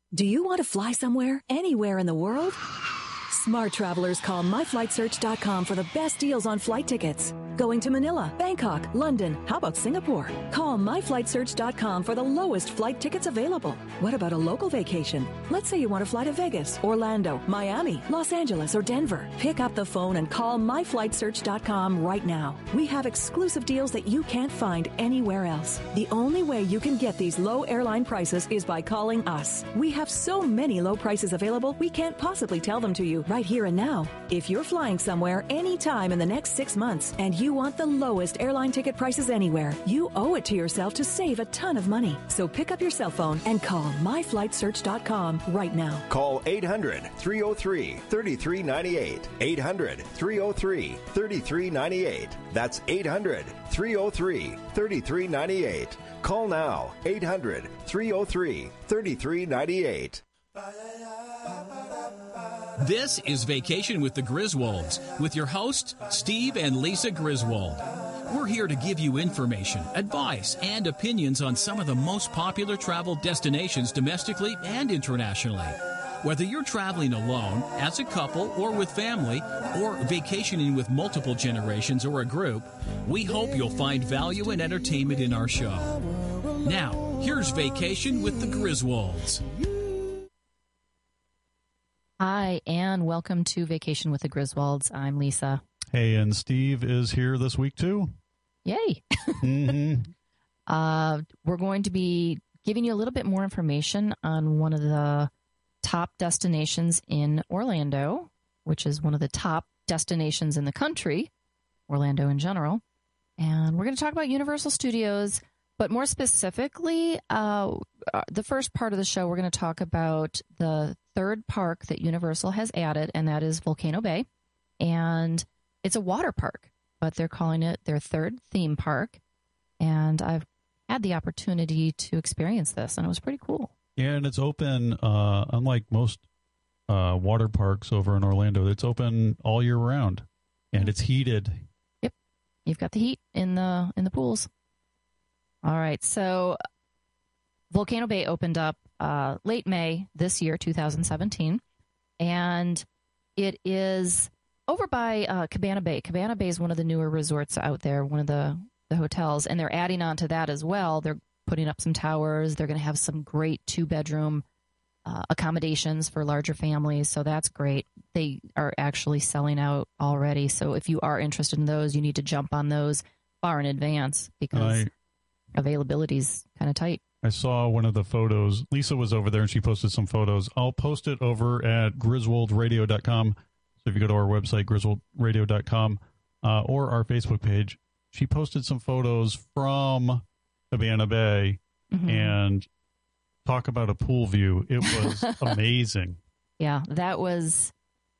Do you want to fly somewhere, anywhere in the world? Smart travelers call myflightsearch.com for the best deals on flight tickets. Going to Manila, Bangkok, London, how about Singapore? Call myflightsearch.com for the lowest flight tickets available. What about a local vacation? Let's say you want to fly to Vegas, Orlando, Miami, Los Angeles, or Denver. Pick up the phone and call myflightsearch.com right now. We have exclusive deals that you can't find anywhere else. The only way you can get these low airline prices is by calling us. We have so many low prices available, we can't possibly tell them to you right here and now. If you're flying somewhere anytime in the next 6 months and you want the lowest airline ticket prices anywhere, you owe it to yourself to save a ton of money. So pick up your cell phone and call myflightsearch.com right now. Call 800-303-3398. 800-303-3398. That's 800-303-3398. Call now. 800-303-3398. This is Vacation with the Griswolds, with your hosts, Steve and Lisa Griswold. We're here to give you information, advice, and opinions on some of the most popular travel destinations domestically and internationally. Whether you're traveling alone, as a couple, or with family, or vacationing with multiple generations or a group, we hope you'll find value and entertainment in our show. Now, here's Vacation with the Griswolds. Hi, and welcome to Vacation with the Griswolds. I'm Lisa. Hey, and Steve is here this week, too. Yay. Mm-hmm. We're going to be giving you a little bit more information on one of the top destinations in Orlando, which is one of the top destinations in the country, Orlando in general. And we're going to talk about Universal Studios, but more specifically, the first part of the show, we're going to talk about the third park that Universal has added, and that is Volcano Bay. And it's a water park, but they're calling it their third theme park. And I've had the opportunity to experience this, and it was pretty cool. Yeah, and it's open, unlike most water parks over in Orlando, it's open all year round, and it's heated. Yep, you've got the heat in the pools. All right, so Volcano Bay opened up late May this year, 2017, and it is over by Cabana Bay. Cabana Bay is one of the newer resorts out there, one of the hotels, and they're adding on to that as well. They're putting up some towers. They're going to have some great two-bedroom accommodations for larger families, so that's great. They are actually selling out already, so if you are interested in those, you need to jump on those far in advance because availability is kind of tight. I saw one of the photos. Lisa was over there, and she posted some photos. I'll post it over at griswoldradio.com. So if you go to our website, griswoldradio.com, or our Facebook page, she posted some photos from Cabana Bay, and talk about a pool view. It was amazing. Yeah, that was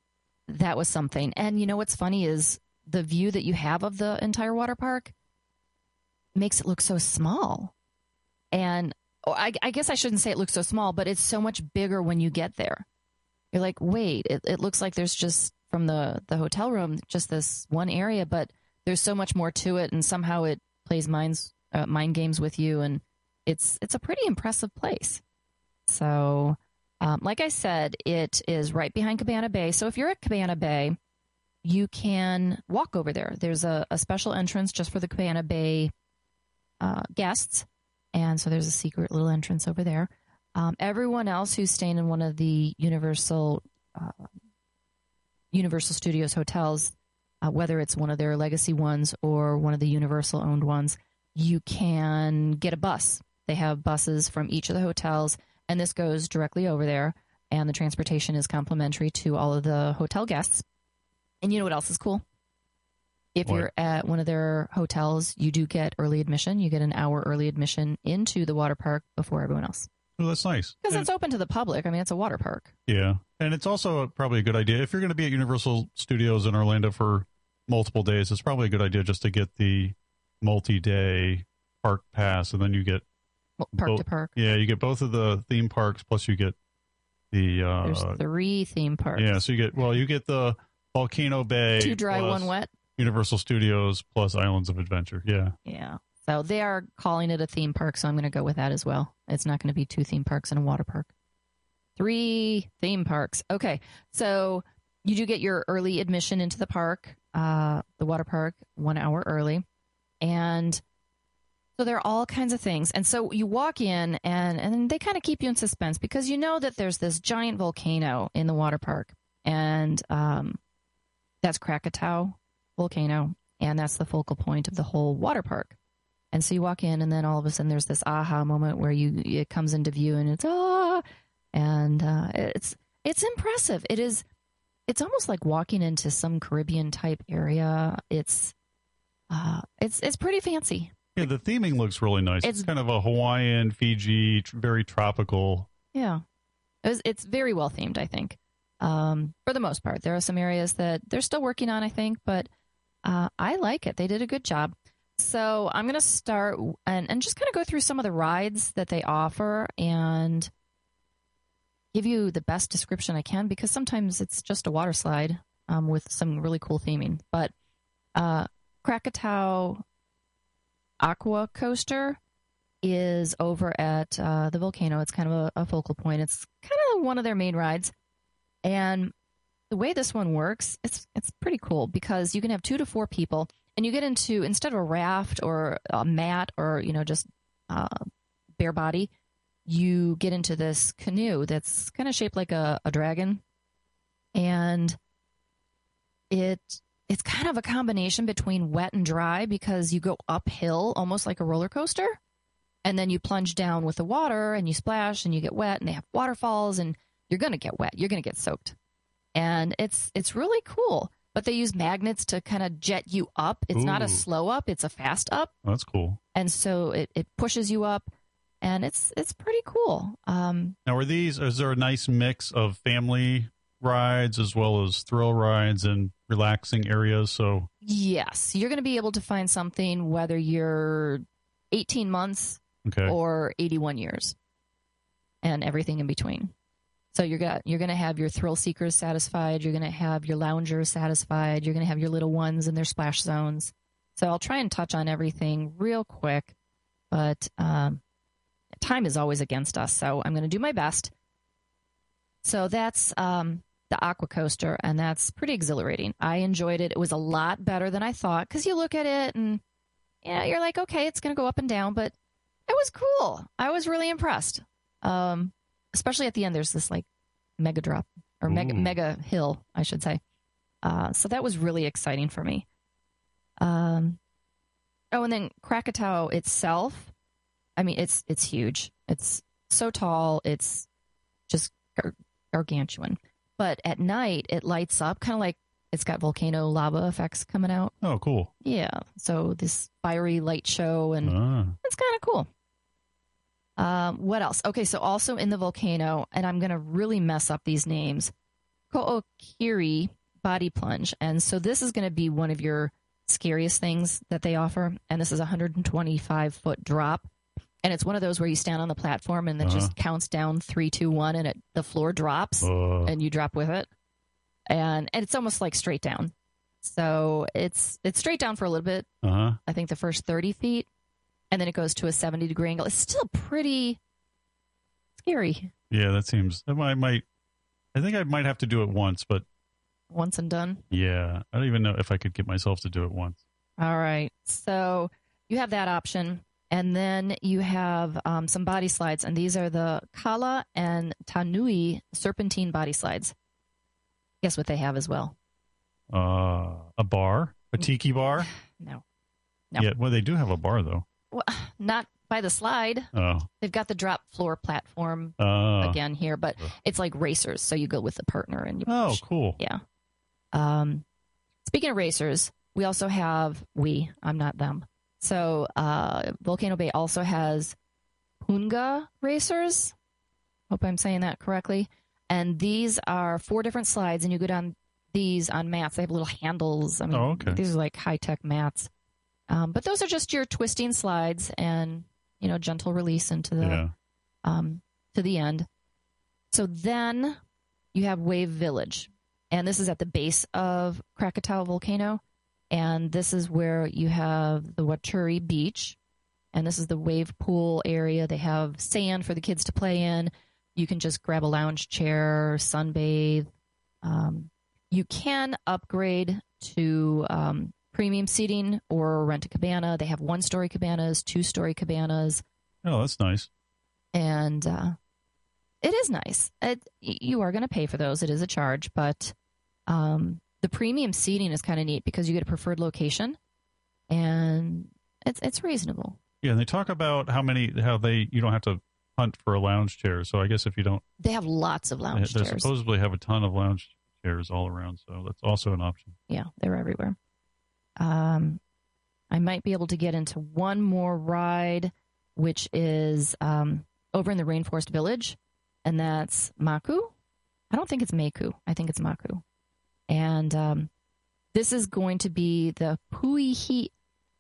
something. And you know what's funny is the view that you have of the entire water park makes it look so small. And I guess I shouldn't say it looks so small, but it's so much bigger when you get there. You're like, wait, it looks like there's just from the hotel room, just this one area, but there's so much more to it, and somehow it plays mind games with you, and it's a pretty impressive place. So, like I said, it is right behind Cabana Bay. So if you're at Cabana Bay, you can walk over there. There's a special entrance just for the Cabana Bay guests, and so there's a secret little entrance over there. Everyone else who's staying in one of the Universal Studios hotels, whether it's one of their legacy ones or one of the Universal-owned ones, you can get a bus. They have buses from each of the hotels, and this goes directly over there, and the transportation is complimentary to all of the hotel guests. And you know what else is cool? If you're at one of their hotels, you do get early admission. You get an hour early admission into the water park before everyone else. Well, that's nice. Because it's open to the public. I mean, it's a water park. Yeah. And it's also probably a good idea. If you're going to be at Universal Studios in Orlando for multiple days, it's probably a good idea just to get the multi-day park pass, and then you get park to park. Yeah, you get both of the theme parks, plus you get the... There's 3 theme parks. Yeah, so you get the Volcano Bay. 2 dry, 1 wet. Universal Studios plus Islands of Adventure. Yeah. Yeah. So they are calling it a theme park, so I'm going to go with that as well. It's not going to be 2 theme parks and a water park. 3 theme parks. Okay, so you do get your early admission into the park, the water park, 1 hour early. And so there are all kinds of things. And so you walk in, and they kind of keep you in suspense because you know that there's this giant volcano in the water park. And that's Krakatoa volcano, and that's the focal point of the whole water park. And so you walk in, and then all of a sudden there's this aha moment where it comes into view, and it's and it's impressive. It's almost like walking into some Caribbean type area. It's pretty fancy. Yeah, the theming looks really nice. It's kind of a Hawaiian, Fiji, very tropical. Yeah, it's very well themed, I think. For the most part, there are some areas that they're still working on, I think, but I like it. They did a good job. So I'm going to start and just kind of go through some of the rides that they offer and give you the best description I can, because sometimes it's just a water slide with some really cool theming. But Krakatoa Aqua Coaster is over at the volcano. It's kind of a focal point. It's kind of one of their main rides. And the way this one works, it's pretty cool because you can have 2 to 4 people, and you get into, instead of a raft or a mat or, just bare body, you get into this canoe that's kind of shaped like a dragon. And it's kind of a combination between wet and dry because you go uphill almost like a roller coaster, and then you plunge down with the water and you splash and you get wet, and they have waterfalls, and you're going to get wet. You're going to get soaked. And it's really cool. But they use magnets to kind of jet you up. It's not a slow up. It's a fast up. Oh, that's cool. And so it pushes you up, and it's pretty cool. Now, is there a nice mix of family rides as well as thrill rides and relaxing areas? So yes, you're going to be able to find something whether you're 18 months or 81 years and everything in between. So you're going to have your thrill seekers satisfied. You're going to have your loungers satisfied. You're going to have your little ones in their splash zones. So I'll try and touch on everything real quick, but time is always against us. So I'm going to do my best. So that's the Aqua Coaster, and that's pretty exhilarating. I enjoyed it. It was a lot better than I thought because you look at it and you're like, okay, it's going to go up and down, but it was cool. I was really impressed. Especially at the end, there's this like mega drop or mega hill, I should say. So that was really exciting for me. And then Krakatoa itself, I mean, it's huge. It's so tall. It's just gargantuan. But at night, it lights up kind of like it's got volcano lava effects coming out. Oh, cool. Yeah. So this fiery light show, and it's kind of cool. What else? Okay, so also in the volcano, and I'm going to really mess up these names, Ko'okiri Body Plunge. And so this is going to be one of your scariest things that they offer. And this is a 125-foot drop. And it's one of those where you stand on the platform and it just counts down 3, 2, 1, and the floor drops and you drop with it. And it's almost like straight down. So it's straight down for a little bit. I think the first 30 feet. And then it goes to a 70-degree angle. It's still pretty scary. Yeah, that seems... I think I might have to do it once, but... Once and done? Yeah. I don't even know if I could get myself to do it once. All right. So you have that option. And then you have some body slides. And these are the Kala and Tanui serpentine body slides. Guess what they have as well? A bar? A tiki bar? No. Yeah, well, they do have a bar, though. Well, not by the slide. Oh. They've got the drop floor platform again here, but it's like racers. So you go with a partner and you push. Oh, cool. Yeah. Speaking of racers, we also have I'm not them. So Volcano Bay also has Punga racers. Hope I'm saying that correctly. And these are 4 different slides, and you go down these on mats. They have little handles. I mean, these are like high-tech mats. But those are just your twisting slides and, gentle release into the to the end. So then you have Wave Village. And this is at the base of Krakatoa Volcano. And this is where you have the Waturi Beach. And this is the wave pool area. They have sand for the kids to play in. You can just grab a lounge chair, sunbathe. You can upgrade to premium seating or rent a cabana. They have 1-story cabanas, 2-story cabanas. Oh, that's nice. And it is nice. You are going to pay for those. It is a charge, but the premium seating is kind of neat because you get a preferred location, and it's reasonable. Yeah, and they talk about how you don't have to hunt for a lounge chair. So I guess if you don't, they have lots of lounge chairs. They supposedly have a ton of lounge chairs all around, so that's also an option. Yeah, they're everywhere. I might be able to get into one more ride, which is over in the Rainforest Village, and that's Maku. I don't think it's Meku. I think it's Maku. And this is going to be the Puihi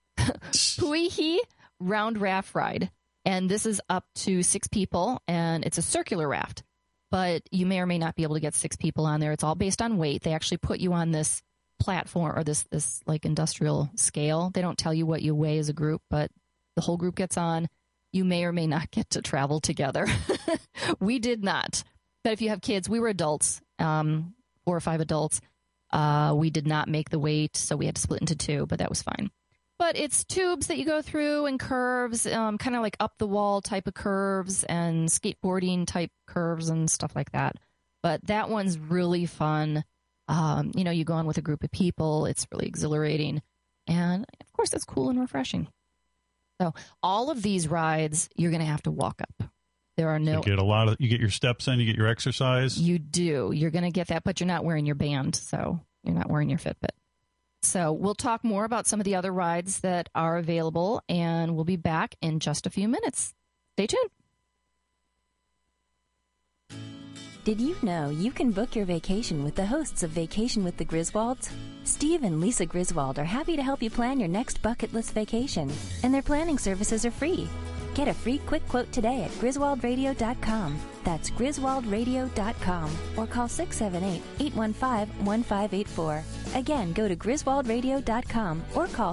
Round Raft Ride. And this is up to 6 people, and it's a circular raft. But you may or may not be able to get 6 people on there. It's all based on weight. They actually put you on this platform or this like industrial scale. They don't tell you what you weigh as a group, but the whole group gets on. You may or may not get to travel together. We did not. But if you have kids, we were adults, 4 or 5 adults. We did not make the weight, so we had to split into 2, but that was fine. But it's tubes that you go through and curves, kind of like up the wall type of curves and skateboarding type curves and stuff like that. But that one's really fun. You go on with a group of people. It's really exhilarating. And, of course, it's cool and refreshing. So all of these rides, you're going to have to walk up. There are no... You get your steps in, you get your exercise. You do. You're going to get that, but you're not wearing your band, so you're not wearing your Fitbit. So we'll talk more about some of the other rides that are available, and we'll be back in just a few minutes. Stay tuned. Did you know you can book your vacation with the hosts of Vacation with the Griswolds? Steve and Lisa Griswold are happy to help you plan your next bucket list vacation, and their planning services are free. Get a free quick quote today at griswoldradio.com. That's griswoldradio.com, or call 678-815-1584. Again, go to griswoldradio.com or call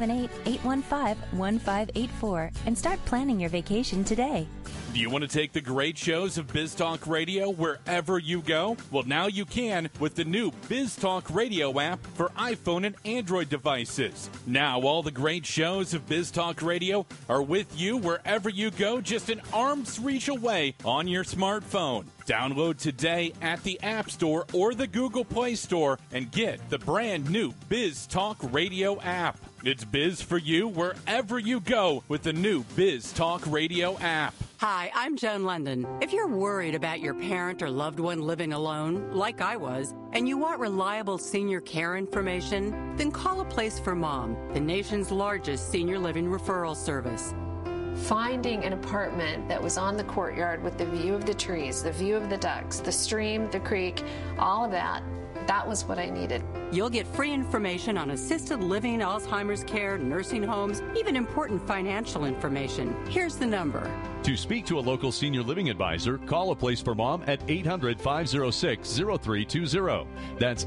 678-815-1584 and start planning your vacation today. Do you want to take the great shows of Biz Talk Radio wherever you go? Well, now you can with the new Biz Talk Radio app for iPhone and Android devices. Now all the great shows of Biz Talk Radio are with you wherever you go, just an arm's reach away on your smartphone. Download today at the App Store or the Google Play Store and get the brand new Biz Talk Radio app. It's biz for you wherever you go with the new Biz Talk Radio app. Hi, I'm Joan London. If you're worried about your parent or loved one living alone, like I was, and you want reliable senior care information, then call A Place for Mom, the nation's largest senior living referral service. Finding an apartment that was on the courtyard with the view of the trees, the view of the ducks, the stream, the creek, all of that, that was what I needed. You'll get free information on assisted living, Alzheimer's care, nursing homes, even important financial information. Here's the number. To speak to a local senior living advisor, call A Place for Mom at 800-506-0320. That's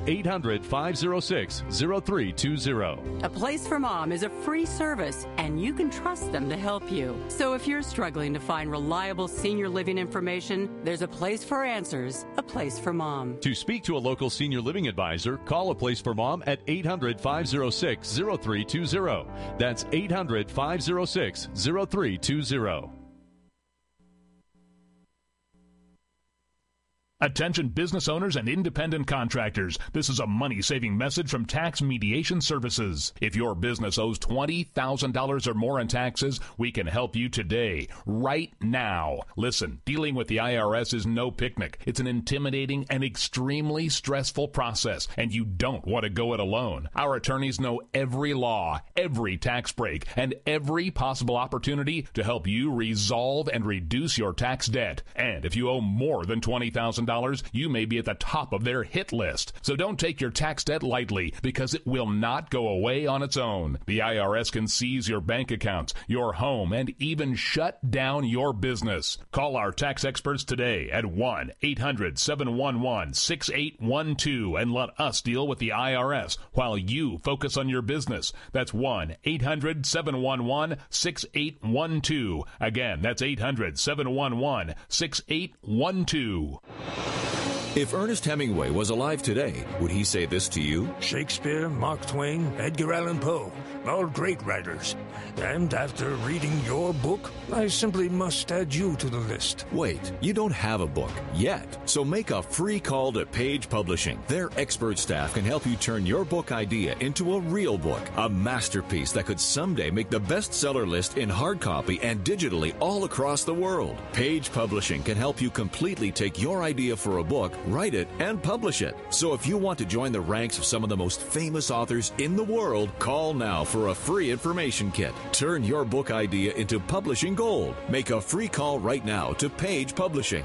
800-506-0320. A Place for Mom is a free service, and you can trust them to help you. So if you're struggling to find reliable senior living information, there's a place for answers, A Place for Mom. To speak to a local senior living advisor, call A Place for Mom at 800-506-0320. That's 800-506-0320. Attention business owners and independent contractors. This is a money-saving message from Tax Mediation Services. If your business owes $20,000 or more in taxes, we can help you today, right now. Listen, dealing with the IRS is no picnic. It's an intimidating and extremely stressful process, and you don't want to go it alone. Our attorneys know every law, every tax break, and every possible opportunity to help you resolve and reduce your tax debt. And if you owe more than $20,000, $20,000, you may be at the top of their hit list. So don't take your tax debt lightly, because it will not go away on its own. The IRS can seize your bank accounts, your home, and even shut down your business. Call our tax experts today at 1-800-711-6812 and let us deal with the IRS while you focus on your business. That's 1-800-711-6812. Again, that's 800-711-6812. If Ernest Hemingway was alive today, would he say this to you? Shakespeare, Mark Twain, Edgar Allan Poe, all great writers. And after reading your book, I simply must add you to the list. Wait, you don't have a book yet. So make a free call to Page Publishing. Their expert staff can help you turn your book idea into a real book, a masterpiece that could someday make the bestseller list in hard copy and digitally all across the world. Page Publishing can help you completely take your idea for a book, write it, and publish it. So if you want to join the ranks of some of the most famous authors in the world, call now for a free information kit. Turn your book idea into publishing gold. Make a free call right now to Page Publishing.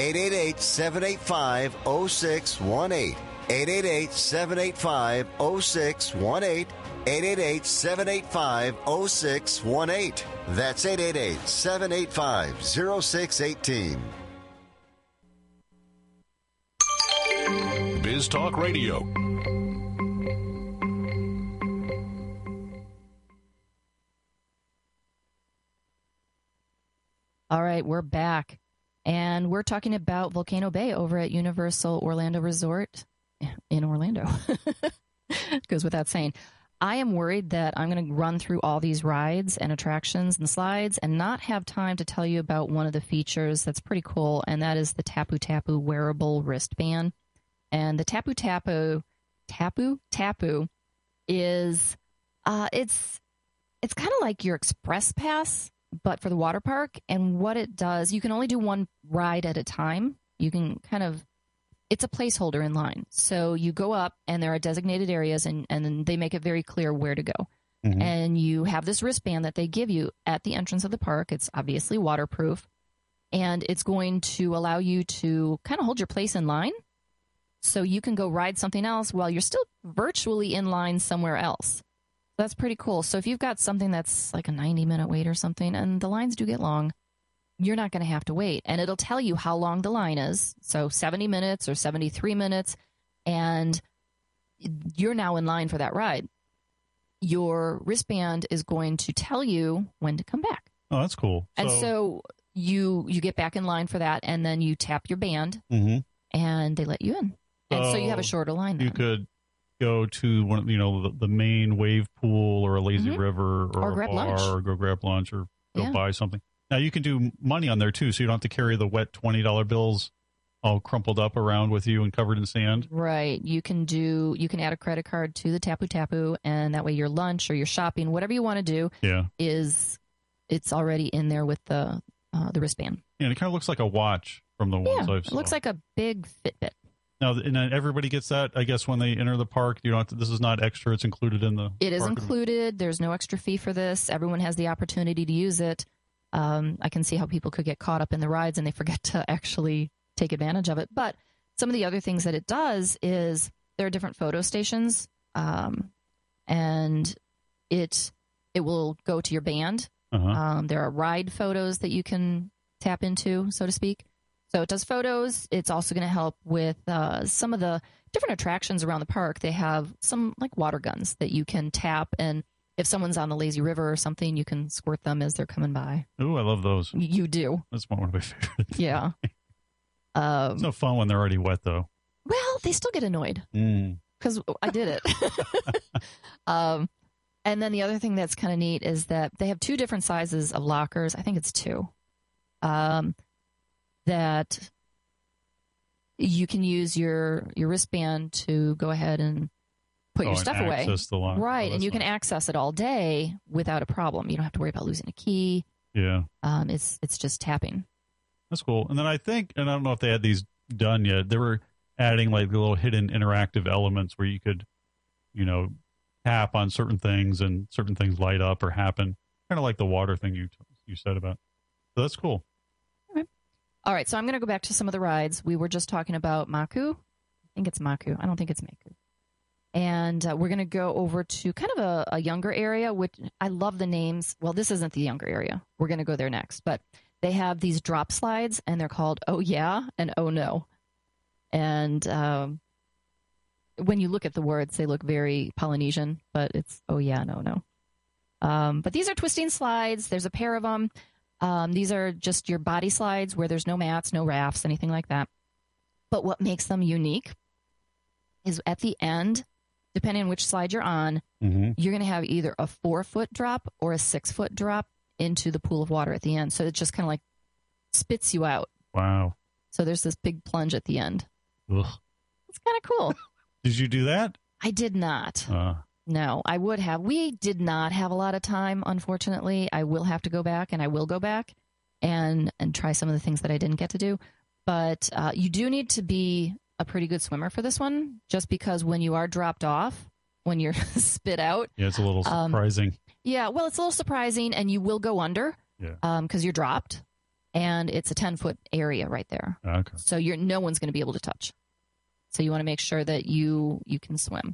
888-785-0618. 888-785-0618. 888-785-0618. That's 888-785-0618. Biz Talk Radio. All right, we're back, and we're talking about Volcano Bay over at Universal Orlando Resort in Orlando. Goes without saying. I am worried that I'm going to run through all these rides and attractions and slides and not have time to tell you about one of the features that's pretty cool, and that is the Tapu Tapu wearable wristband. And the Tapu Tapu is, it's kind of like your Express Pass, but for the water park. And what it does, you can only do one ride at a time. You can it's a placeholder in line. So you go up and there are designated areas and then they make it very clear where to go. Mm-hmm. And you have this wristband that they give you at the entrance of the park. It's obviously waterproof, and it's going to allow you to kind of hold your place in line. So you can go ride something else while you're still virtually in line somewhere else. That's pretty cool. So if you've got something that's like a 90-minute wait or something, and the lines do get long, you're not going to have to wait. And it'll tell you how long the line is. So 70 minutes or 73 minutes, and you're now in line for that ride. Your wristband is going to tell you when to come back. Oh, that's cool. And so you get back in line for that, and then you tap your band, and they let you in. And so you have a shorter line then. You could go to one, the main wave pool or a lazy river or a grab bar lunch. or go grab lunch or go buy something. Now you can do money on there too, so you don't have to carry the wet $20 bills all crumpled up around with you and covered in sand. Right. You can add a credit card to the Tapu Tapu, and that way your lunch or your shopping, whatever you want to do, it's already in there with the wristband. Yeah, and it kind of looks like a watch from the ones I've seen. It looks like a big Fitbit. Now, and everybody gets that, I guess, when they enter the park. You don't have to, this is not extra. It's included in the It is included. There's no extra fee for this. Everyone has the opportunity to use it. I can see how people could get caught up in the rides and they forget to actually take advantage of it. But some of the other things that it does is there are different photo stations, and it will go to your band. There are ride photos that you can tap into, so to speak. So it does photos. It's also going to help with some of the different attractions around the park. They have some like water guns that you can tap, and if someone's on the lazy river or something, you can squirt them as they're coming by. Ooh, I love those. You do. That's one of my favorites. Yeah. It's no fun when they're already wet, though. Well, they still get annoyed because I did it. And then the other thing that's kind of neat is that they have two different sizes of lockers. I think it's two. That you can use your wristband to go ahead and put your stuff away. Right, and you can access it all day without a problem. You don't have to worry about losing a key. Yeah. It's just tapping. That's cool. And then I think, and I don't know if they had these done yet, they were adding like the little hidden interactive elements where you could, tap on certain things and certain things light up or happen. Kind of like the water thing you said about. So that's cool. All right, so I'm going to go back to some of the rides. We were just talking about Maku. I think it's Maku. I don't think it's Maku. And we're going to go over to kind of a younger area, which I love the names. Well, this isn't the younger area. We're going to go there next. But they have these drop slides, and they're called Oh Yeah and Oh No. And when you look at the words, they look very Polynesian, but it's Oh Yeah and Oh No. But these are twisting slides. There's a pair of them. These are just your body slides where there's no mats, no rafts, anything like that. But what makes them unique is at the end, depending on which slide you're on, you're going to have either a 4-foot drop or a 6-foot drop into the pool of water at the end. So it just kind of like spits you out. Wow. So there's this big plunge at the end. Ugh. It's kind of cool. Did you do that? I did not. No, I would have. We did not have a lot of time, unfortunately. I will have to go back, and I will go back and try some of the things that I didn't get to do. But you do need to be a pretty good swimmer for this one, just because when you are dropped off, when you're spit out. Yeah, it's a little surprising. Yeah, well, it's a little surprising, and you will go under because you're dropped, and it's a 10-foot area right there. Okay. So no one's going to be able to touch. So you want to make sure that you can swim.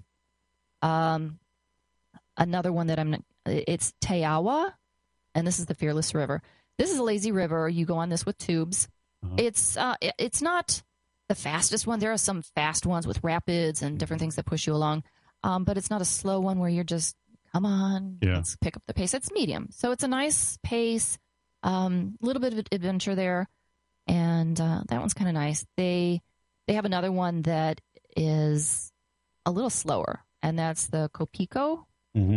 Another one that it's Taiawa, and this is the Fearless River. This is a lazy river. You go on this with tubes. It's not the fastest one. There are some fast ones with rapids and different things that push you along, but it's not a slow one where you're just, come on, let's pick up the pace. It's medium. So it's a nice pace, little bit of adventure there, and that one's kind of nice. They have another one that is a little slower, and that's the Kopiko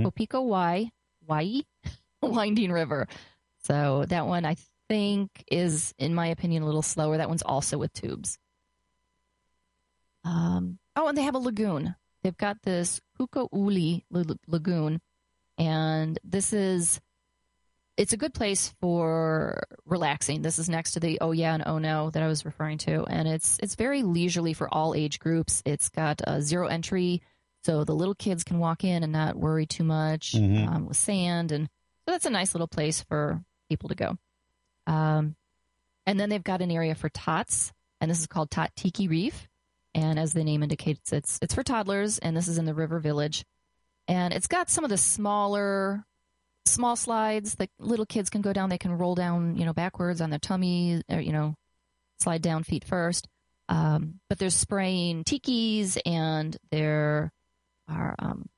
Wai Winding River. So that one I think is, in my opinion, a little slower. That one's also with tubes. And they have a lagoon. They've got this Huko'uli Lagoon, and it's a good place for relaxing. This is next to the Oh Yeah and Oh No that I was referring to, and it's very leisurely for all age groups. It's got a 0 entry, so the little kids can walk in and not worry too much with sand, and so that's a nice little place for people to go. And then they've got an area for tots, and this is called Tot Tiki Reef. And as the name indicates, it's for toddlers, and this is in the River Village. And it's got some of the small slides that little kids can go down. They can roll down, backwards on their tummy, or, slide down feet first. But there's spraying tikis, and there are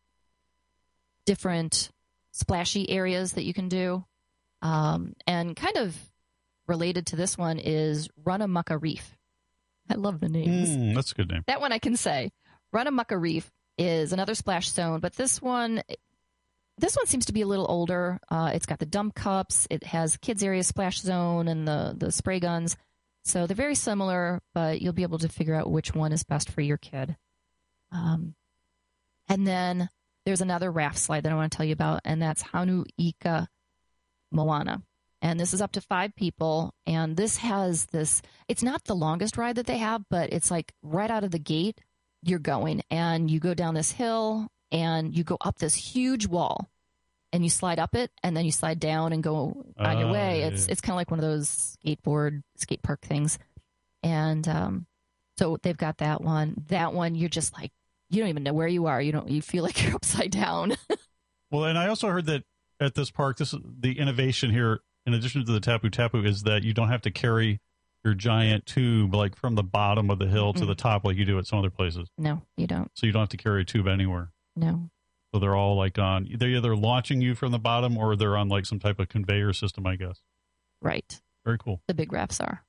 different splashy areas that you can do. And kind of related to this one is Runamukka Reef. I love the names. That's a good name. That one I can say. Runamukka Reef is another splash zone, but this one seems to be a little older. It's got the dump cups. It has kids area splash zone and the spray guns. So they're very similar, but you'll be able to figure out which one is best for your kid. And then there's another raft slide that I want to tell you about, and that's Hanu Ika Moana. And this is up to 5 people, and this has it's not the longest ride that they have, but it's like right out of the gate, you're going, and you go down this hill, and you go up this huge wall, and you slide up it, and then you slide down and go on your way. It's kind of like one of those skate park things. And so they've got that one. That one, you're just like, you don't even know where you are. You feel like you're upside down. Well, and I also heard that at this park, the innovation here, in addition to the Tapu Tapu, is that you don't have to carry your giant tube like from the bottom of the hill to the top like you do at some other places. No, you don't. So you don't have to carry a tube anywhere. No. So they're all like they're either launching you from the bottom or they're on like some type of conveyor system, I guess. Right. Very cool. The big rafts are.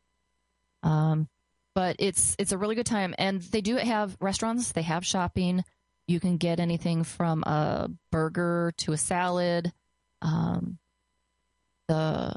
But it's a really good time. And they do have restaurants. They have shopping. You can get anything from a burger to a salad. The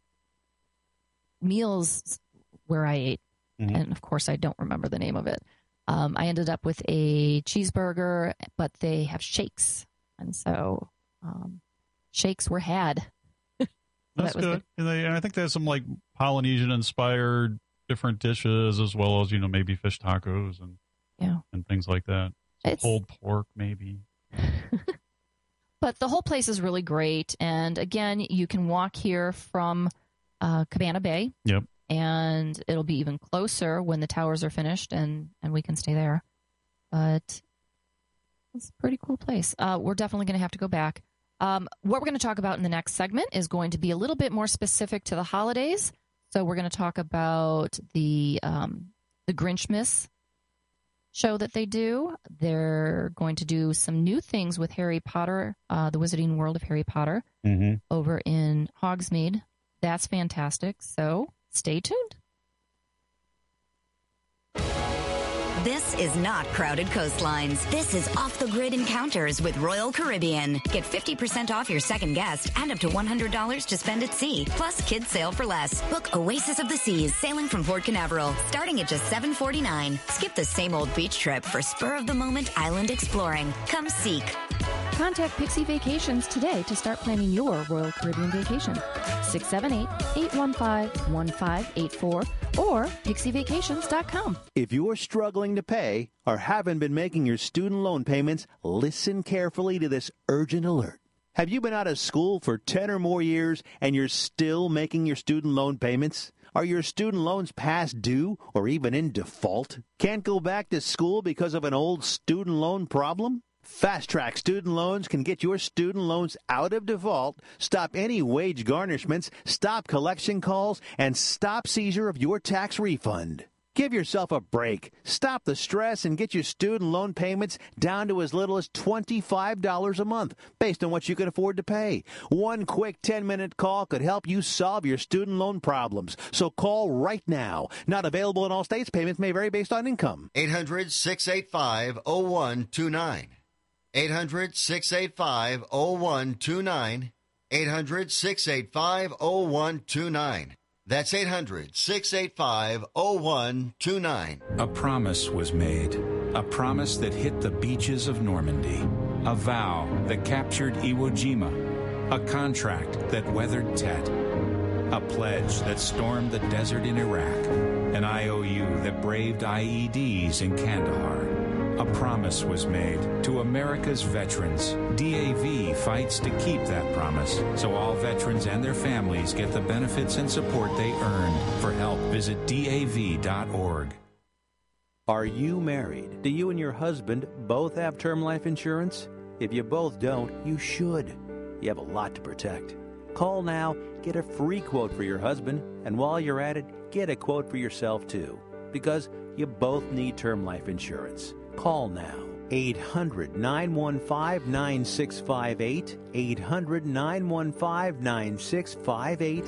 meals where I ate, and of course I don't remember the name of it, I ended up with a cheeseburger, but they have shakes, and so shakes were had. That's that was good. And I think they have some like Polynesian inspired different dishes, as well as maybe fish tacos and things like that. Pulled pork maybe. But the whole place is really great. And again, you can walk here from Cabana Bay. Yep. and it'll be even closer when the towers are finished, and we can stay there. But it's a pretty cool place. We're definitely going to have to go back. What we're going to talk about in the next segment is going to be a little bit more specific to the holidays. So we're going to talk about the Grinchmas show that they do. They're going to do some new things with Harry Potter, the Wizarding World of Harry Potter, over in Hogsmeade. That's fantastic. So stay tuned. This is not Crowded Coastlines. This is off-the-grid encounters with Royal Caribbean. Get 50% off your second guest and up to $100 to spend at sea. Plus, kids sail for less. Book Oasis of the Seas, sailing from Port Canaveral, starting at just $7.49. Skip the same old beach trip for spur-of-the-moment island exploring. Come seek. Contact Pixie Vacations today to start planning your Royal Caribbean vacation. 678-815-1584 or pixievacations.com. If you're struggling to pay or haven't been making your student loan payments, listen carefully to this urgent alert. Have you been out of school for 10 or more years and you're still making your student loan payments? Are your student loans past due or even in default? Can't go back to school because of an old student loan problem? Fast Track Student Loans can get your student loans out of default, stop any wage garnishments, stop collection calls, and stop seizure of your tax refund. Give yourself a break. Stop the stress and get your student loan payments down to as little as $25 a month, based on what you can afford to pay. One quick 10-minute call could help you solve your student loan problems. So call right now. Not available in all states. Payments may vary based on income. 800-685-0129. 800-685-0129. 800-685-0129. That's 800-685-0129. A promise was made. A promise that hit the beaches of Normandy. A vow that captured Iwo Jima. A contract that weathered Tet. A pledge that stormed the desert in Iraq. An IOU that braved IEDs in Kandahar. A promise was made to America's veterans. DAV fights to keep that promise, so all veterans and their families get the benefits and support they earned. For help, visit DAV.org. Are you married? Do you and your husband both have term life insurance? If you both don't, you should. You have a lot to protect. Call now, get a free quote for your husband, and while you're at it, get a quote for yourself too, because you both need term life insurance. Call now. 800-915-9658. 800-915-9658.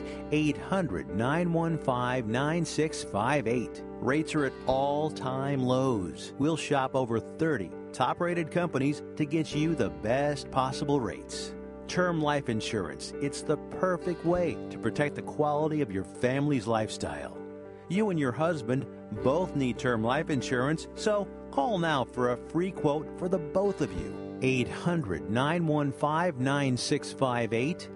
800-915-9658. Rates are at all-time lows. We'll shop over 30 top-rated companies to get you the best possible rates. Term life insurance. It's the perfect way to protect the quality of your family's lifestyle. You and your husband both need term life insurance, so call now for a free quote for the both of you. 800-915-9658.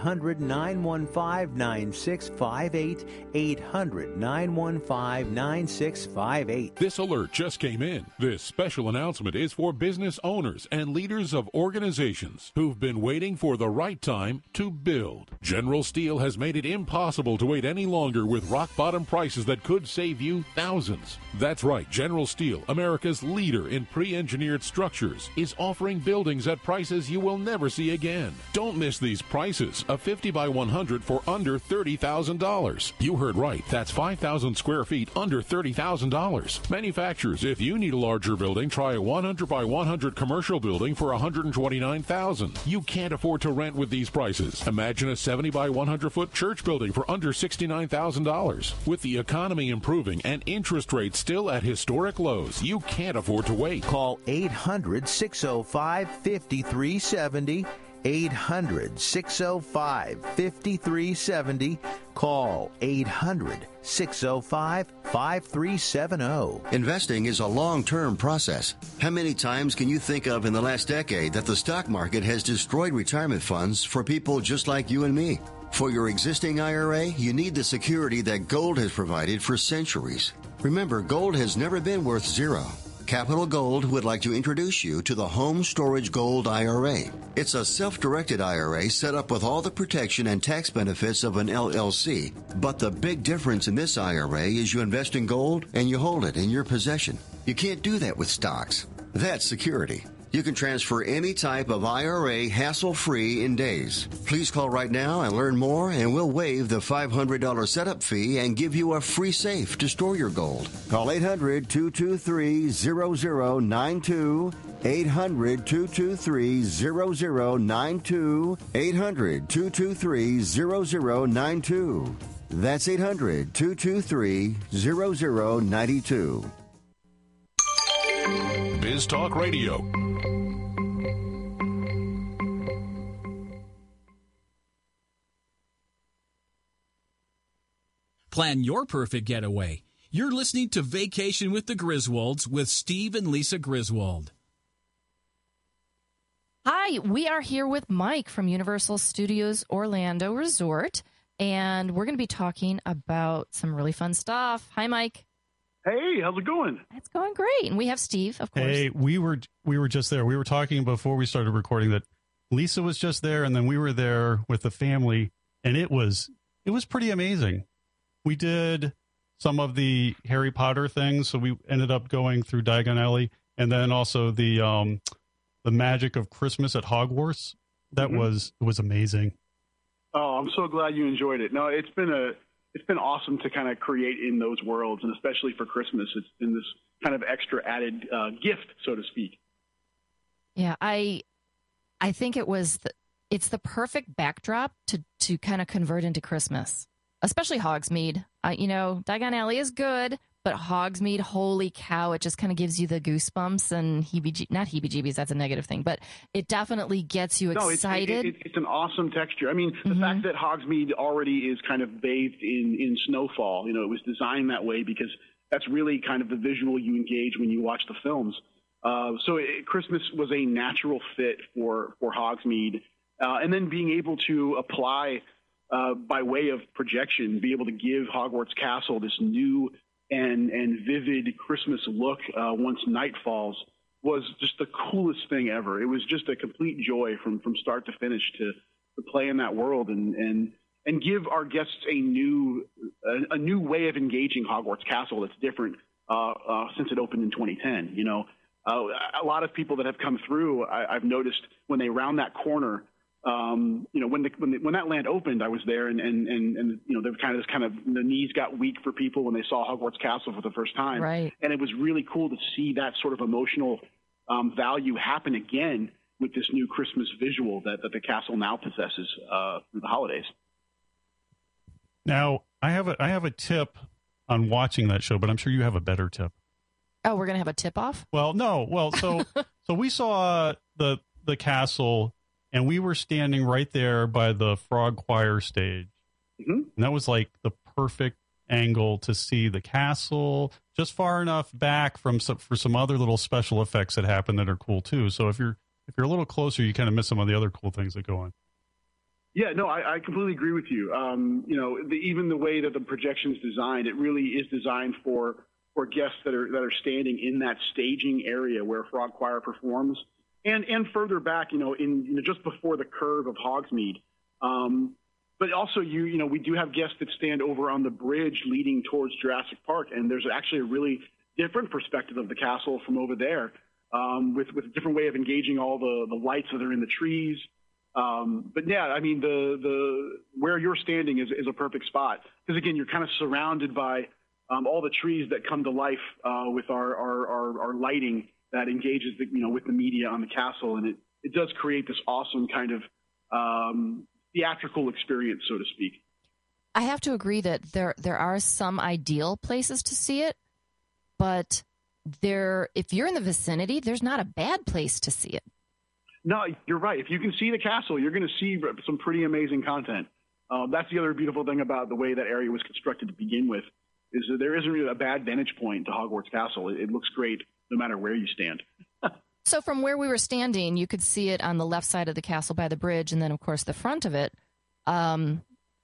800-915-9658. 800-915-9658. This alert just came in. This special announcement is for business owners and leaders of organizations who've been waiting for the right time to build. General Steel has made it impossible to wait any longer with rock-bottom prices that could save you thousands. That's right. General Steel, America's leader in pre-engineered structures, is offering buildings at prices you will never see again. Don't miss these prices. A 50 by 100 for under $30,000. You heard right. That's 5,000 square feet under $30,000. Manufacturers, if you need a larger building, try a 100 by 100 commercial building for $129,000. You can't afford to rent with these prices. Imagine a 70 by 100 foot church building for under $69,000. With the economy improving and interest rates still at historic lows, you can't afford to wait. Call 800-605-5370. 800-605-5370. Call 800-605-5370. Investing is a long-term process. How many times can you think of in the last decade that the stock market has destroyed retirement funds for people just like you and me? For your existing IRA, you need the security that gold has provided for centuries. Remember, gold has never been worth zero. Capital Gold would like to introduce you to the Home Storage Gold IRA. It's a self-directed IRA set up with all the protection and tax benefits of an LLC. But the big difference in this IRA is you invest in gold and you hold it in your possession. You can't do that with stocks. That's security. You can transfer any type of IRA hassle-free in days. Please call right now and learn more, and we'll waive the $500 setup fee and give you a free safe to store your gold. Call 800-223-0092. 800-223-0092. 800-223-0092. That's 800-223-0092. Biz Talk Radio. Plan your perfect getaway. You're listening to Vacation with the Griswolds with Steve and Lisa Griswold. Hi, we are here with Mike from Universal Studios Orlando Resort, and we're going to be talking about some really fun stuff. Hi, Mike. Hey, how's it going? It's going great. And we have Steve, of course. Hey, we were just there. We were talking before we started recording that Lisa was just there, and then we were there with the family, and it was pretty amazing. We did some of the Harry Potter things, so we ended up going through Diagon Alley, and then also the Magic of Christmas at Hogwarts. That was amazing. Oh, I'm so glad you enjoyed it. No, it's been awesome to kind of create in those worlds, and especially for Christmas, it's been this kind of extra added gift, so to speak. Yeah, I think it's the perfect backdrop to kind of convert into Christmas, especially Hogsmeade. Diagon Alley is good, but Hogsmeade, holy cow, it just kind of gives you the goosebumps and not heebie-jeebies, that's a negative thing, but it definitely gets you excited. No, it's an awesome texture. I mean, the fact that Hogsmeade already is kind of bathed in snowfall, it was designed that way because that's really kind of the visual you engage when you watch the films. Christmas was a natural fit for Hogsmeade. And then being able to apply, by way of projection, be able to give Hogwarts Castle this new and vivid Christmas look once night falls was just the coolest thing ever. It was just a complete joy from start to finish to play in that world and give our guests a new way of engaging Hogwarts Castle that's different since it opened in 2010. A lot of people that have come through, I've noticed when they round that corner. When that land opened, I was there, and there was kind of the knees got weak for people when they saw Hogwarts Castle for the first time, right? And it was really cool to see that sort of emotional value happen again with this new Christmas visual that the castle now possesses through the holidays. Now, I have a tip on watching that show, but I'm sure you have a better tip. Oh, we're gonna have a tip off? Well, no. Well, so we saw the castle. And we were standing right there by the Frog Choir stage. And that was like the perfect angle to see the castle, just far enough back for some other little special effects that happen that are cool too. So if you're a little closer, you kind of miss some of the other cool things that go on. Yeah, no, I completely agree with you. Even the way that the projection's designed, it really is designed for guests that are standing in that staging area where Frog Choir performs. And further back, in just before the curve of Hogsmeade. But also, we do have guests that stand over on the bridge leading towards Jurassic Park, and there's actually a really different perspective of the castle from over there, with a different way of engaging all the lights that are in the trees. But yeah, I mean, the where you're standing is a perfect spot because again, you're kind of surrounded by all the trees that come to life with our lighting that engages with the media on the castle, and it does create this awesome kind of theatrical experience, so to speak. I have to agree that there are some ideal places to see it, but if you're in the vicinity, there's not a bad place to see it. No, you're right. If you can see the castle, you're going to see some pretty amazing content. That's the other beautiful thing about the way that area was constructed to begin with, is that there isn't really a bad vantage point to Hogwarts Castle. It looks great no matter where you stand. So from where we were standing, you could see it on the left side of the castle by the bridge, and then, of course, the front of it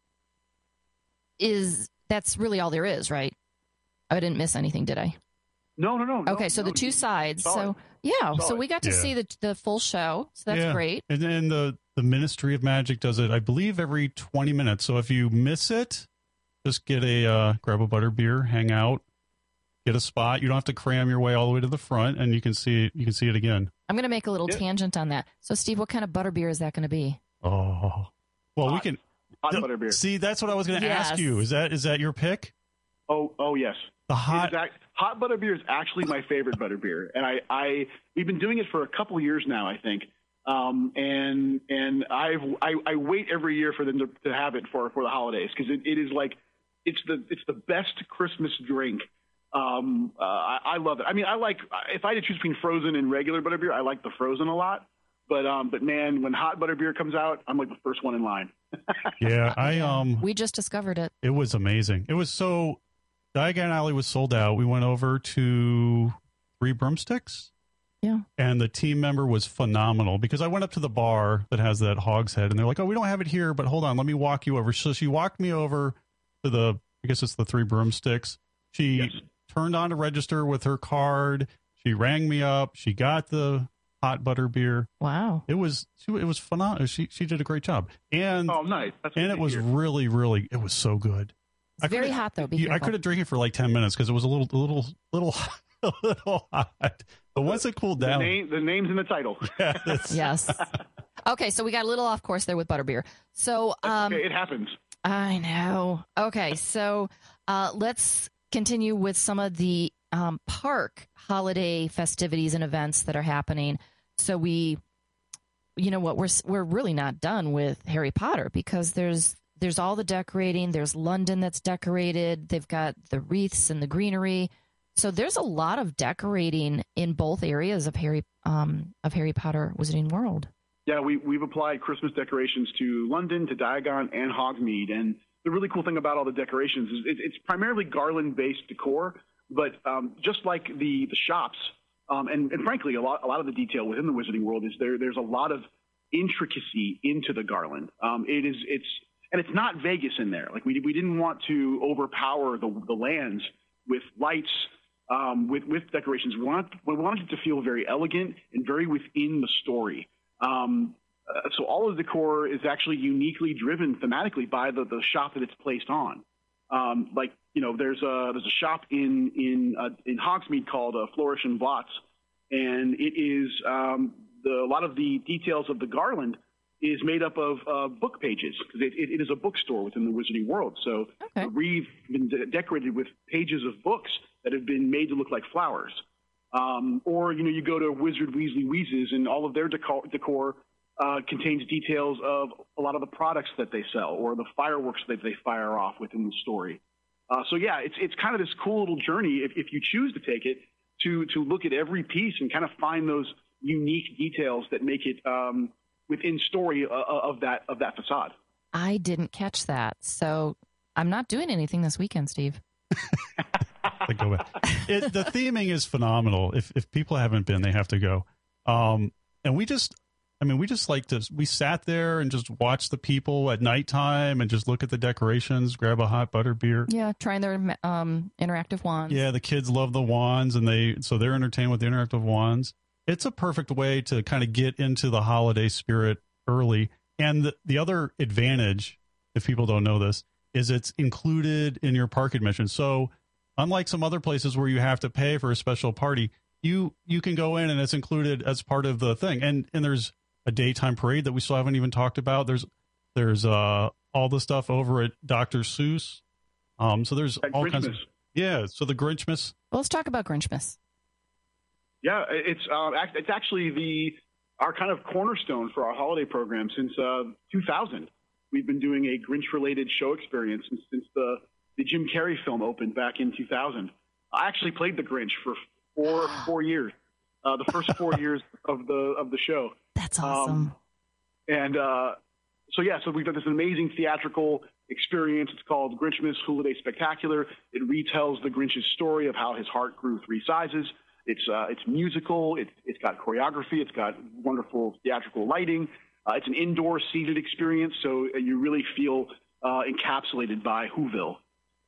that's really all there is, right? I didn't miss anything, did I? No. Okay, so the two sides. So so we got to see the full show. So that's great. And then the Ministry of Magic does it, I believe, every 20 minutes. So if you miss it, just get grab a butterbeer, hang out, get a spot. You don't have to cram your way all the way to the front, and you can see it again. I'm going to make a little tangent on that. So, Steve, what kind of butterbeer is that going to be? Oh, well, we can hot butterbeer. See, that's what I was going to ask you. Is that your pick? Oh yes. The hot butterbeer is actually my favorite butterbeer, and we've been doing it for a couple years now, I think. And I wait every year for them to have it for the holidays, because it is like it's the best Christmas drink. I love it. I mean, if I had to choose between frozen and regular butterbeer, I like the frozen a lot. But man, when hot butterbeer comes out, I'm like the first one in line. We just discovered it. It was amazing. It was so Diagon Alley was sold out. We went over to Three Broomsticks. Yeah. And the team member was phenomenal, because I went up to the bar that has that Hogshead, and they're like, "Oh, we don't have it here, but hold on, let me walk you over." So she walked me over to I guess it's the Three Broomsticks. She turned on to register with her card. She rang me up. She got the hot butter beer. Wow. It was phenomenal. She did a great job. And nice. And it was really, really, it was so good. It's very hot though. I could have drank it for like 10 minutes because it was a little hot. But once it cooled down, the name's in the title. Yes. Okay, so we got a little off course there with butterbeer. So okay, it happens. I know. Okay, so let's continue with some of the park holiday festivities and events that are happening. So we're really not done with Harry Potter, because there's all the decorating. There's London that's decorated. They've got the wreaths and the greenery. So there's a lot of decorating in both areas of Harry Potter Wizarding World. Yeah, we've applied Christmas decorations to London, to Diagon, and Hogsmeade. And the really cool thing about all the decorations is it's primarily garland-based decor, but just like the shops, and frankly, a lot of the detail within the Wizarding World is there's a lot of intricacy into the garland. It's not Vegas in there. Like we didn't want to overpower the lands with lights, with decorations. We wanted it to feel very elegant and very within the story. So all of the decor is actually uniquely driven thematically by the shop that it's placed on. There's a shop in Hogsmeade called Flourish and Blots, and it is a lot of the details of the garland is made up of book pages, because it is a bookstore within the Wizarding World. So the wreath has been decorated with pages of books that have been made to look like flowers. Or you go to Wizard Weasley Wheezes, and all of their decor contains details of a lot of the products that they sell, or the fireworks that they fire off within the story. It's kind of this cool little journey, if you choose to take it, to look at every piece and kind of find those unique details that make it within story of that facade. I didn't catch that, so I'm not doing anything this weekend, Steve. The theming is phenomenal. If people haven't been, they have to go. And we just like to. We sat there and just watched the people at nighttime and just look at the decorations, grab a hot butter beer. Yeah, trying their interactive wands. Yeah, the kids love the wands, and they're entertained with the interactive wands. It's a perfect way to kind of get into the holiday spirit early. And the other advantage, if people don't know this, is it's included in your park admission. So unlike some other places where you have to pay for a special party, you can go in and it's included as part of the thing. And there's a daytime parade that we still haven't even talked about. There's all the stuff over at Dr. Seuss. So there's all kinds of so the Grinchmas. Well, let's talk about Grinchmas. Yeah, it's actually our kind of cornerstone for our holiday program since 2000. We've been doing a Grinch-related show experience since the Jim Carrey film opened back in 2000. I actually played the Grinch for four years, the first 4 years of the show. That's awesome. So we've done this amazing theatrical experience. It's called Grinchmas Holiday Spectacular. It retells the Grinch's story of how his heart grew 3 sizes. It's musical. It's got choreography. It's got wonderful theatrical lighting. It's an indoor seated experience, so you really feel encapsulated by Whoville.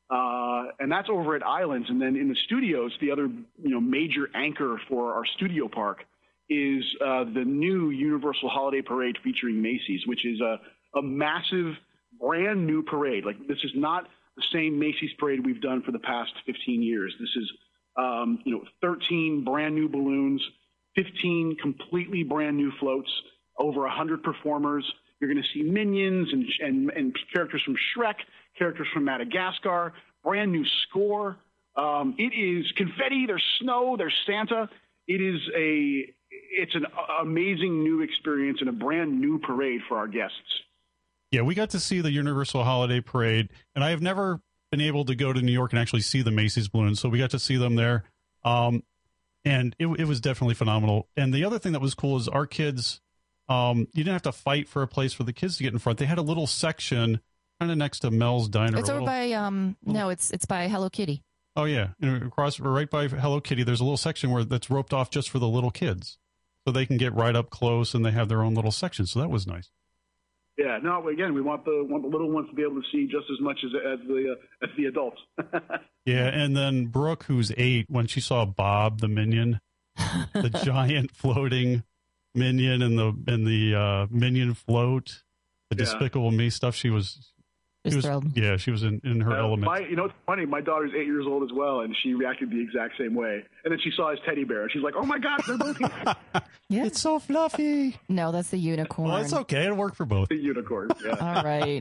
And that's over at Islands. And then in the studios, the other major anchor for our studio park is the new Universal Holiday Parade featuring Macy's, which is a massive, brand new parade. Like, this is not the same Macy's parade we've done for the past 15 years. This is 13 brand new balloons, 15 completely brand new floats, over 100 performers. You're going to see Minions and characters from Shrek, characters from Madagascar, brand new score. It is confetti, there's snow, there's Santa. It's an amazing new experience and a brand new parade for our guests. Yeah, we got to see the Universal Holiday Parade, and I have never been able to go to New York and actually see the Macy's balloons, so we got to see them there. And it was definitely phenomenal. And the other thing that was cool is our kids, you didn't have to fight for a place for the kids to get in front. They had a little section kind of next to Mel's Diner. It's over by, no, it's by Hello Kitty. Oh, yeah. And across, right by Hello Kitty, there's a little section that's roped off just for the little kids. So they can get right up close, and they have their own little section. So that was nice. Yeah, no, again, we want the little ones to be able to see just as much as the adults. Yeah, and then Brooke, who's 8, when she saw Bob the Minion, the giant floating Minion and the Minion float, the Despicable Me stuff, she was thrilled. Yeah, she was in her element. It's funny. My daughter's 8 years old as well, and she reacted the exact same way. And then she saw his teddy bear, and she's like, "Oh my God, they're both here!" Yeah. It's so fluffy. No, that's the unicorn. Well, it's okay. It'll work for both. The unicorn. Yeah. All right.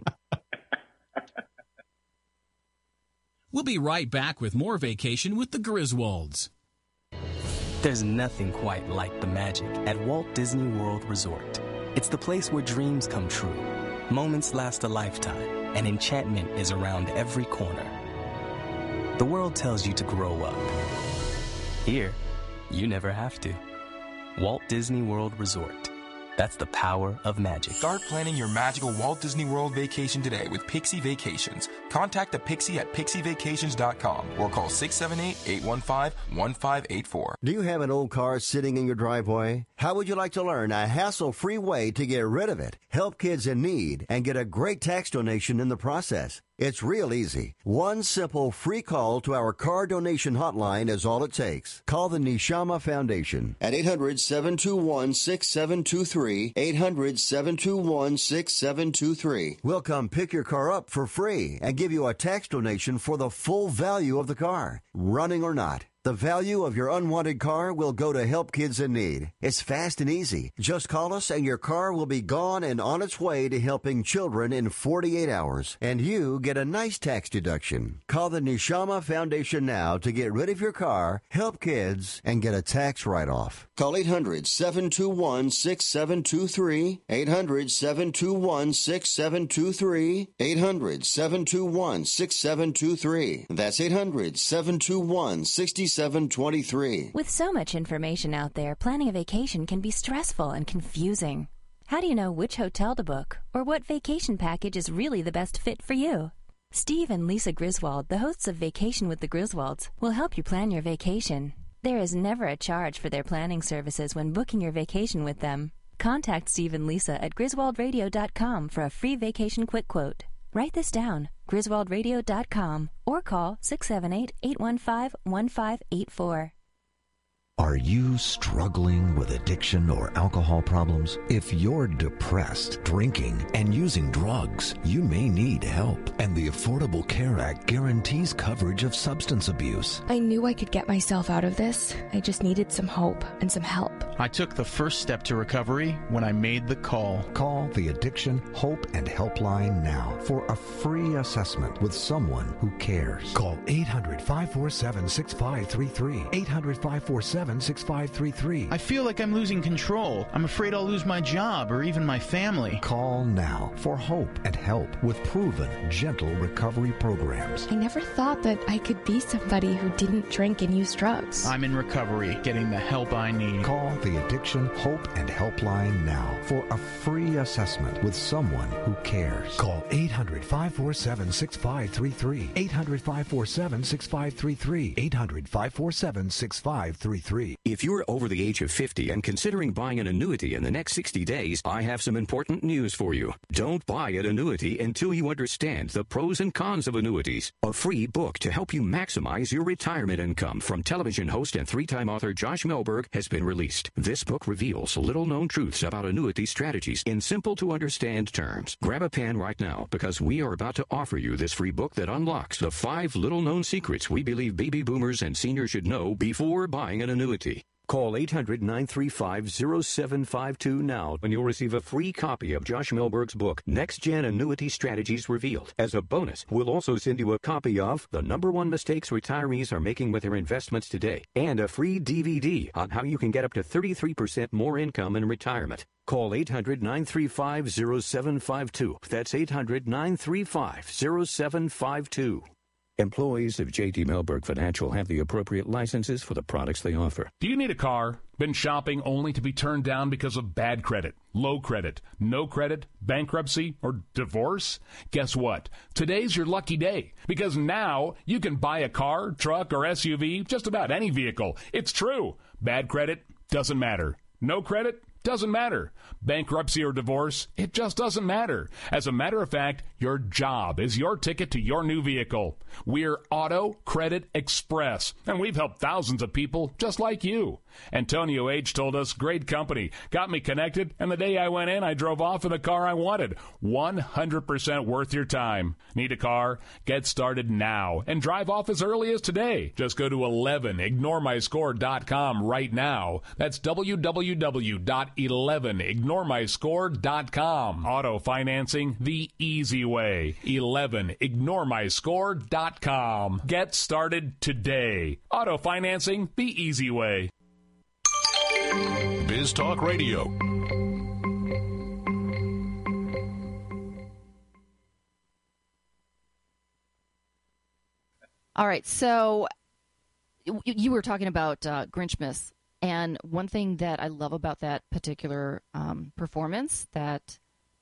We'll be right back with more Vacation with the Griswolds. There's nothing quite like the magic at Walt Disney World Resort. It's the place where dreams come true, moments last a lifetime, and enchantment is around every corner. The world tells you to grow up. Here, you never have to. Walt Disney World Resort. That's the power of magic. Start planning your magical Walt Disney World vacation today with Pixie Vacations. Contact the Pixie at pixievacations.com or call 678-815-1584. Do you have an old car sitting in your driveway? How would you like to learn a hassle-free way to get rid of it, help kids in need, and get a great tax donation in the process? It's real easy. One simple free call to our car donation hotline is all it takes. Call the Neshama Foundation at 800-721-6723, 800-721-6723. We'll come pick your car up for free and give you a tax donation for the full value of the car, running or not. The value of your unwanted car will go to help kids in need. It's fast and easy. Just call us and your car will be gone and on its way to helping children in 48 hours. And you get a nice tax deduction. Call the Neshama Foundation now to get rid of your car, help kids, and get a tax write-off. Call 800-721-6723, 800-721-6723, 800-721-6723. That's 800-721-6723. With so much information out there, planning a vacation can be stressful and confusing. How do you know which hotel to book or what vacation package is really the best fit for you? Steve and Lisa Griswold, the hosts of Vacation with the Griswolds, will help you plan your vacation. There is never a charge for their planning services when booking your vacation with them. Contact Steve and Lisa at griswoldradio.com for a free vacation quick quote. Write this down, griswoldradio.com, or call 678-815-1584. Are you struggling with addiction or alcohol problems? If you're depressed, drinking, and using drugs, you may need help. And the Affordable Care Act guarantees coverage of substance abuse. I knew I could get myself out of this. I just needed some hope and some help. I took the first step to recovery when I made the call. Call the Addiction Hope and Helpline now for a free assessment with someone who cares. Call 800-547-6533. 800-547-6533. I feel like I'm losing control. I'm afraid I'll lose my job or even my family. Call now for hope and help with proven, gentle recovery programs. I never thought that I could be somebody who didn't drink and use drugs. I'm in recovery, getting the help I need. Call the Addiction Hope and Helpline now for a free assessment with someone who cares. Call 800-547-6533. 800-547-6533. 800-547-6533. 888-848-9393. If you're over the age of 50 and considering buying an annuity in the next 60 days, I have some important news for you. Don't buy an annuity until you understand the pros and cons of annuities. A free book to help you maximize your retirement income from television host and three-time author Josh Melberg has been released. This book reveals little-known truths about annuity strategies in simple-to-understand terms. Grab a pen right now because we are about to offer you this free book that unlocks the 5 little-known secrets we believe baby boomers and seniors should know before buying an annuity. Call 800-935-0752 now and you'll receive a free copy of Josh Melberg's book, Next Gen Annuity Strategies Revealed. As a bonus, we'll also send you a copy of The Number 1 Mistakes Retirees Are Making with Their Investments Today and a free DVD on how you can get up to 33% more income in retirement. Call 800-935-0752. That's 800-935-0752. Employees of J.D. Melberg Financial have the appropriate licenses for the products they offer. Do you need a car? Been shopping only to be turned down because of bad credit, low credit, no credit, bankruptcy, or divorce? Guess what? Today's your lucky day because now you can buy a car, truck, or SUV, just about any vehicle. It's true. Bad credit doesn't matter. No credit doesn't matter. Bankruptcy or divorce, it just doesn't matter. As a matter of fact, your job is your ticket to your new vehicle. We're Auto Credit Express, and we've helped thousands of people just like you. Antonio H. told us, great company, got me connected, and the day I went in, I drove off in the car I wanted. 100% worth your time. Need a car? Get started now and drive off as early as today. Just go to 11ignoremyscore.com right now. That's www.11ignoremyscore.com. Auto financing the easy way. 11ignoremyscore.com. Get started today. Auto financing the easy way. Biz Talk Radio. All right, so you were talking about Grinchmas, and one thing that I love about that particular performance, that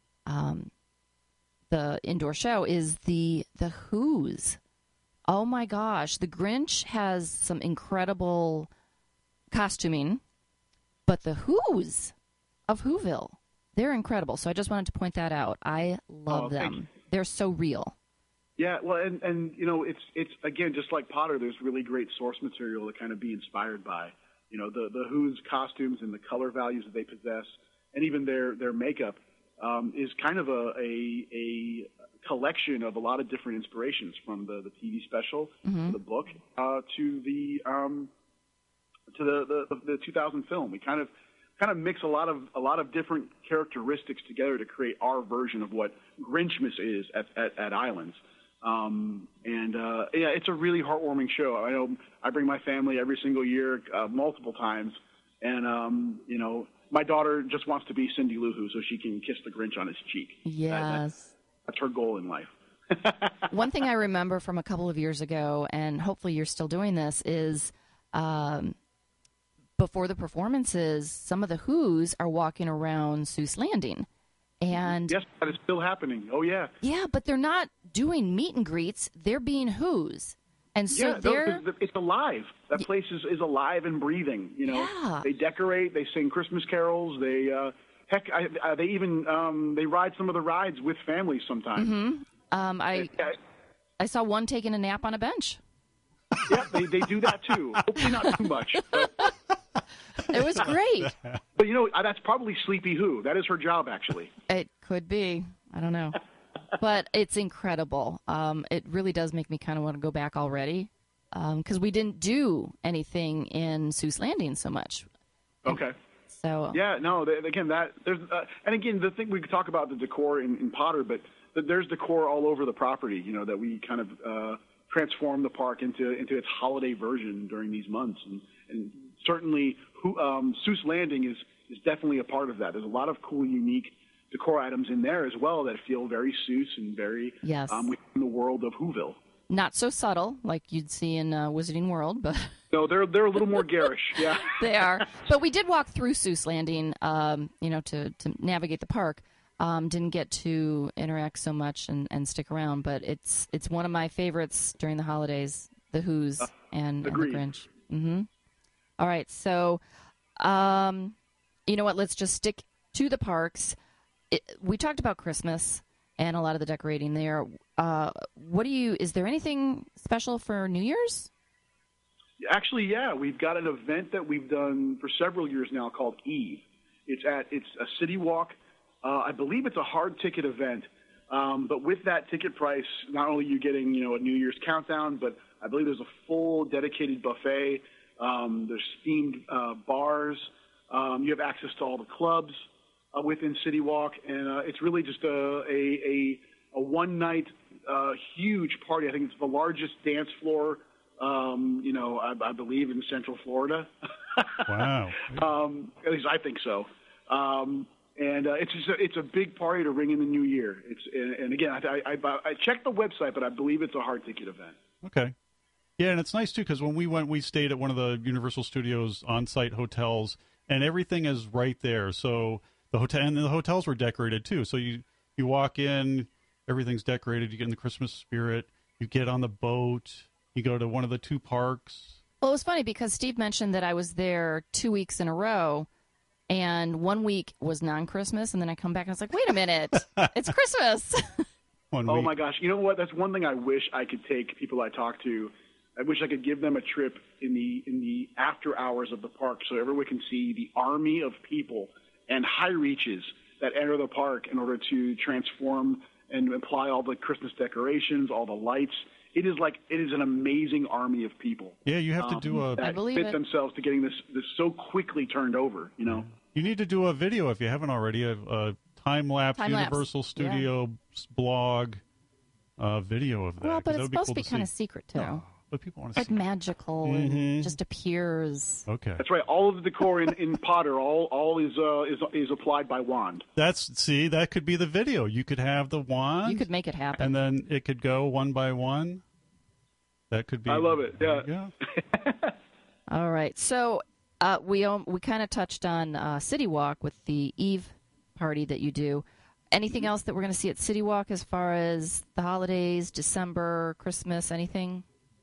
the indoor show, is the Who's. Oh my gosh, the Grinch has some incredible costuming, but the Who's of Whoville, they're incredible. So I just wanted to point that out. I love them. They're so real. Yeah, well, and you know, it's again, just like Potter, there's really great source material to kind of be inspired by. You know, the Who's costumes and the color values that they possess, and even their makeup is kind of a collection of a lot of different inspirations, from the TV special to the book to the 2000 film. We kind of mix a lot of different characteristics together to create our version of what Grinchmas is at Islands. Yeah, it's a really heartwarming show. I know I bring my family every single year, multiple times, and you know, my daughter just wants to be Cindy Lou Who so she can kiss the Grinch on his cheek. Yes. That's her goal in life. One thing I remember from a couple of years ago, and hopefully you're still doing this, is before the performances, some of the Who's are walking around Seuss Landing. And yes, that is still happening. Oh, yeah. Yeah, but they're not doing meet and greets. They're being Who's. And so it's alive. That place is alive and breathing. You know, They decorate, they sing Christmas carols, they they even they ride some of the rides with families sometimes. I saw one taking a nap on a bench. Yeah, they do that too. Hopefully not too much. But it was great. But you know, that's probably Sleepy Who. That is her job, actually. It could be. I don't know. But it's incredible. It really does make me kind of want to go back already, because we didn't do anything in Seuss Landing so much. Okay. So yeah, no. Again, there's and again, the thing we could talk about the decor in Potter, but there's decor all over the property. You know, that we kind of transform the park into its holiday version during these months, and certainly Seuss Landing is definitely a part of that. There's a lot of cool, unique decor items in there as well that feel very Seuss and very within the world of Whoville. Not so subtle like you'd see in Wizarding World, but no, they're a little more garish. Yeah, they are. But we did walk through Seuss Landing, you know, to navigate the park. Didn't get to interact so much and stick around, but it's one of my favorites during the holidays. The Who's and the Grinch. All right, so you know what? Let's just stick to the parks. We talked about Christmas and a lot of the decorating there. Is there anything special for New Year's? Actually, yeah, we've got an event that we've done for several years now called Eve. It's a city walk. I believe it's a hard ticket event, but with that ticket price, not only are you getting a New Year's countdown, but I believe there's a full dedicated buffet. There's themed bars. You have access to all the clubs within City Walk, and it's really just a one-night huge party. I think it's the largest dance floor, I believe in Central Florida. Wow. At least I think so. It's a big party to ring in the new year. And again, I checked the website, but I believe it's a hard ticket event. Okay. Yeah, and it's nice too because when we went, we stayed at one of the Universal Studios on-site hotels, and everything is right there. So the hotels were decorated too. So you walk in, everything's decorated. You get in the Christmas spirit. You get on the boat. You go to one of the two parks. Well, it was funny because Steve mentioned that I was there 2 weeks in a row, and 1 week was non-Christmas, and then I come back and I was like, wait a minute, it's Christmas. Oh my gosh. You know what? That's one thing I wish I could take people I talk to. I wish I could give them a trip in the after hours of the park so everyone can see the army of people and high reaches that enter the park in order to transform and apply all the Christmas decorations, all the lights. It is an amazing army of people. Yeah, you have to do that fit themselves to getting this so quickly turned over. You need to do a video if you haven't already. A time-lapse Universal Studio blog video of that. Well, but it's supposed to be kind of secret too. Oh, but people want to see magical and just appears. Okay, that's right. All of the decor in Potter, all is applied by wand. That could be the video. You could have the wand. You could make it happen, and then it could go one by one. That could be. I love it. Yeah. All right. So we kind of touched on City Walk with the Eve party that you do. Anything else that we're going to see at City Walk as far as the holidays, December, Christmas, anything?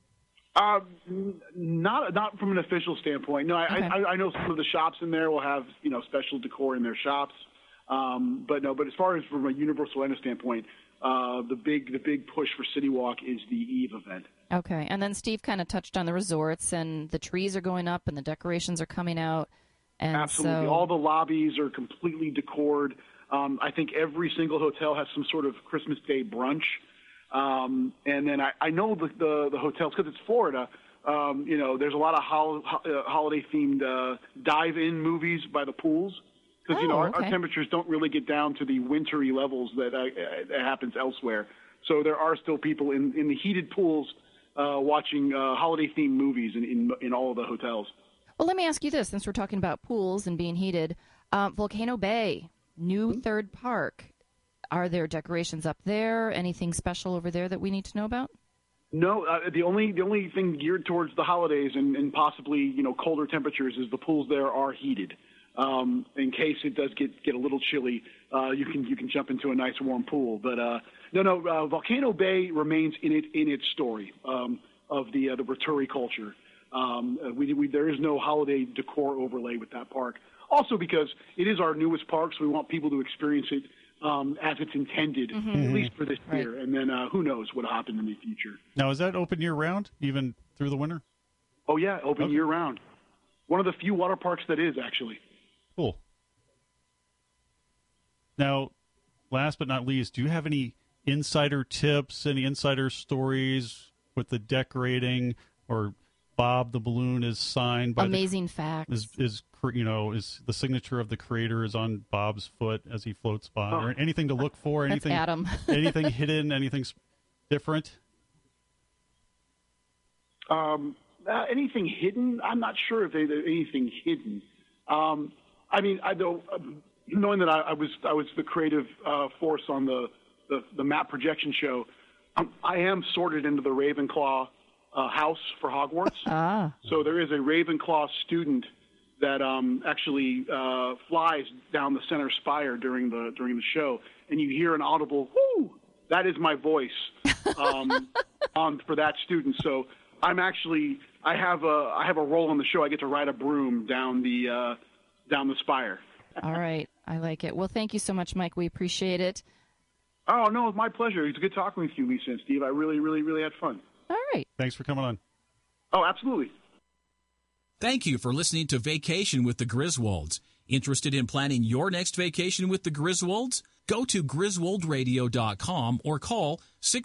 Not from an official standpoint. No, Okay. I know some of the shops in there will have special decor in their shops, but as far as from a Universal Orlando standpoint, the big push for City Walk is the Eve event. Okay, and then Steve kind of touched on the resorts, and the trees are going up, and the decorations are coming out. And absolutely, so... all the lobbies are completely decored. I think every single hotel has some sort of Christmas Day brunch. And then I know the hotels, because it's Florida, there's a lot of holiday-themed dive-in movies by the pools, because our temperatures don't really get down to the wintry levels that happens elsewhere. So there are still people in the heated pools watching holiday-themed movies in all of the hotels. Well, let me ask you this, since we're talking about pools and being heated. Volcano Bay, new third park. Are there decorations up there? Anything special over there that we need to know about? No, the only thing geared towards the holidays and possibly colder temperatures is the pools there are heated. In case it does get a little chilly, you can jump into a nice warm pool. But no, Volcano Bay remains in its story of the Ratturi culture. There is no holiday decor overlay with that park. Also because it is our newest park, so we want people to experience it as it's intended, at least for this year. And then who knows what will happen in the future. Now, is that open year-round, even through the winter? Oh, yeah, open year-round. One of the few water parks that is, actually. Cool. Now, last but not least, do you have any insider tips, any insider stories with the decorating, or Bob the balloon is signed by amazing facts? Is the signature of the creator is on Bob's foot as he floats by, or anything to look for? Anything, That's Adam. Anything hidden? Anything different? Anything hidden? I'm not sure if there's anything hidden. Knowing that I was the creative force on the map projection show, I am sorted into the Ravenclaw house for Hogwarts. So there is a Ravenclaw student that actually flies down the center spire during the show, and you hear an audible "whoo." That is my voice for that student. So I'm actually I have a role on the show. I get to ride a broom down the spire. All right. I like it. Well, thank you so much, Mike. We appreciate it. Oh, no, it's my pleasure. It's good talking with you, Lisa and Steve. I really, really, really had fun. All right. Thanks for coming on. Oh, absolutely. Thank you for listening to Vacation with the Griswolds. Interested in planning your next vacation with the Griswolds? Go to griswoldradio.com or call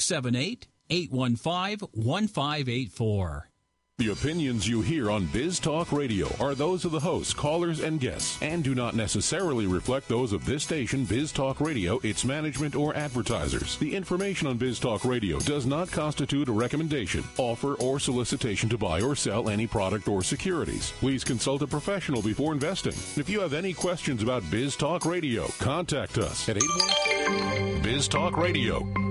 678-815-1584. The opinions you hear on Biz Talk Radio are those of the hosts, callers, and guests, and do not necessarily reflect those of this station, Biz Talk Radio, its management, or advertisers. The information on Biz Talk Radio does not constitute a recommendation, offer, or solicitation to buy or sell any product or securities. Please consult a professional before investing. If you have any questions about Biz Talk Radio, contact us at 816 Biz Talk Radio.